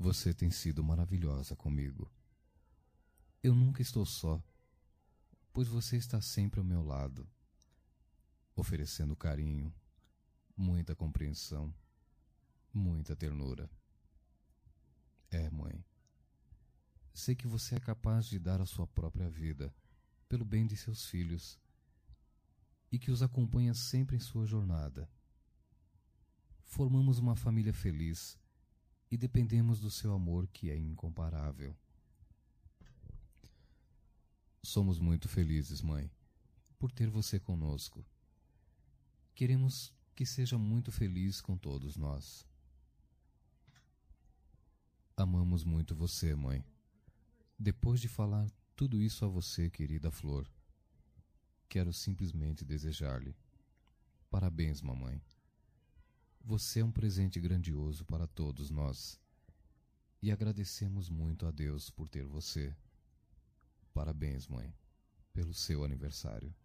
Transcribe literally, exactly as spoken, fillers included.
Você tem sido maravilhosa comigo. Eu nunca estou só, pois você está sempre ao meu lado, oferecendo carinho, muita compreensão, muita ternura. É, mãe, sei que você é capaz de dar a sua própria vida pelo bem de seus filhos e que os acompanha sempre em sua jornada. Formamos uma família feliz e dependemos do seu amor, que é incomparável. Somos muito felizes, mãe, por ter você conosco. Queremos que seja muito feliz com todos nós. Amamos muito você, mãe. Depois de falar tudo isso a você, querida Flor, quero simplesmente desejar-lhe parabéns, mamãe. Você é um presente grandioso para todos nós e agradecemos muito a Deus por ter você. Parabéns, mãe, pelo seu aniversário.